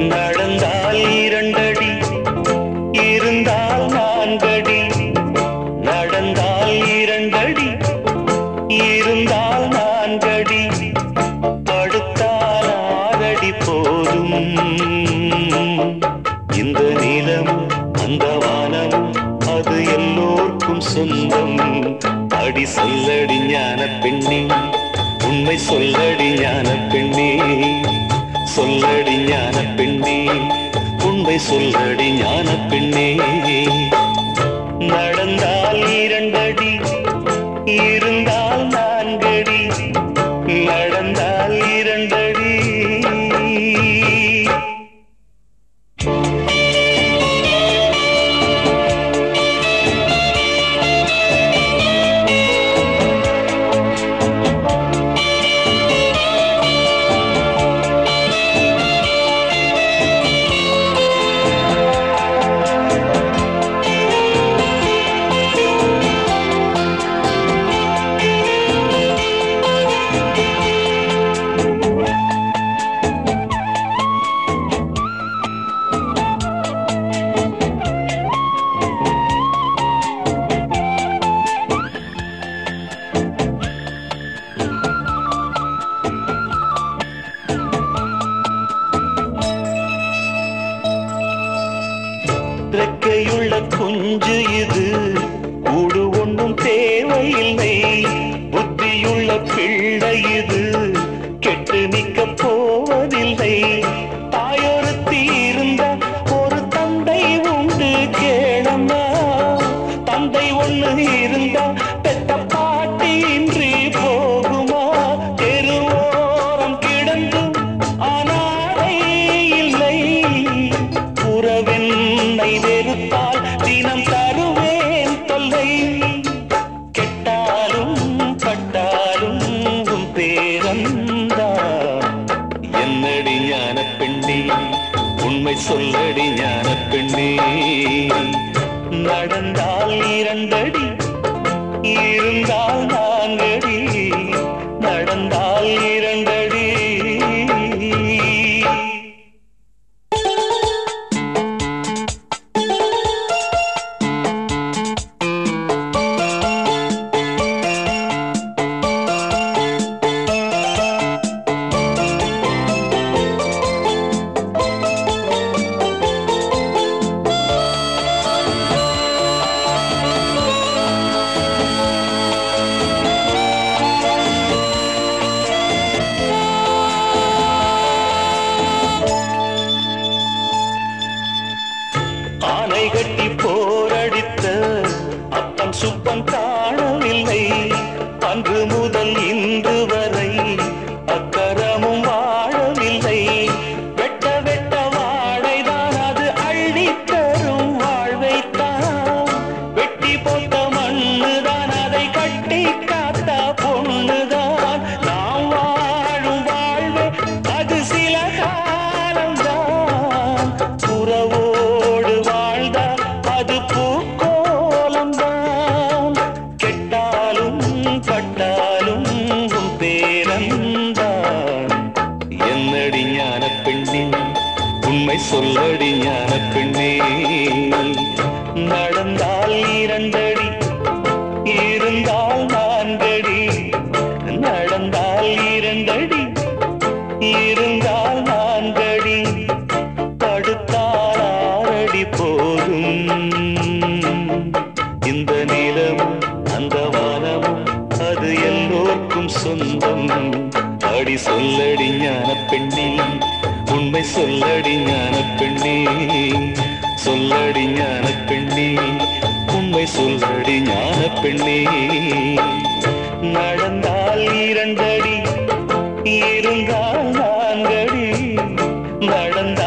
நடந்தால் இரண்டடி, இருந்தால் நான்கடி. நடந்தால் இரண்டடி, இருந்தால் நான்கடி. படுத்தால் ஆறடி போதும். இந்த நிலம் அந்த வானம் அது எல்லோருக்கும் சொந்தம். அடி சொல்லடி ஞான பெண்ணே, உண்மை சொல்லடி ஞான பெண்ணே. சொல்லடி ஞான பெண்ணே, உண்மை சொல்லடி ஞான பெண்ணே. நடந்தால் இரண்டடி, இருந்தால் நான்கடி. நடந்தால் இரண்டடி. ரெக்கையுள்ள குஞ்சு இது, கூடு ஒன்றும் தேவையில்லை. புத்தியுள்ள பிள்ளை இது, கெட்டு நிற்க போவதில்லை. தாயொருத்தி இருந்த ஒரு தந்தை உண்டு கேளம்மா. தந்தை ஒண்ணு இருந்தா பெத்த பாட்டி இன்றி போகுமா? தெருவோரம் கிடந்து அனாதை இல்லை. உறவென்னை வெறுத்தால் தினம் தருவேன் தொல்லை. கெட்டாலும் பட்டாலும் உன் பேரந்தா. என்னடி ஞான பெண்ணே, உண்மை சொல்லடி ஞான பெண்ணே. நடந்தால் இரண்டடி, இருந்தால் நான்கடி. நடந்தால் இரண்டடி. ஆனை கட்டி போரடித்த அப்பன் சுப்பன் காணவில்லை. அன்று முதல் இன்று வரை அக்கரமும் வாழவில்லை. வெட்ட வெட்ட வாழைதான் அது அள்ளி தரும் வாழ்வைத்தான். வெட்டி போட்ட மண்ணுதான் அதை கட்டி காத்த பொண்ணுதான். நாம் வாழும் வாழ்வே அது சில காலம்தான். உறவோடு வாழ்ந்த அது பூக்கோலம்தான். கெட்டாலும் பட்டாலும் உன் பேரந்தான். என்னடி ஞான பெண்ணே, உண்மை சொல்லடி ஞான பெண்ணே. நடந்தால் இரண்டடி, இருந்தால் நான்கடி. நடந்தால் இரண்டடி, இருந்தால் நான்கடி. படுத்தால் ஆறடி போதும். இந்த நிலமும் அந்த வானமும் அது எல்லோருக்கும் சொந்தம். அடி சொல்லடி ஞான பெண்ணே, உண்மை சொல்லடி ஞான பெண்ணே. சொல்லடி ஞான பெண்ணே, உண்மை சொல்லடி ஞான பெண்ணே. நடந்தால் இரண்டடி, இருந்தால் நான்கடி. நடந்தால்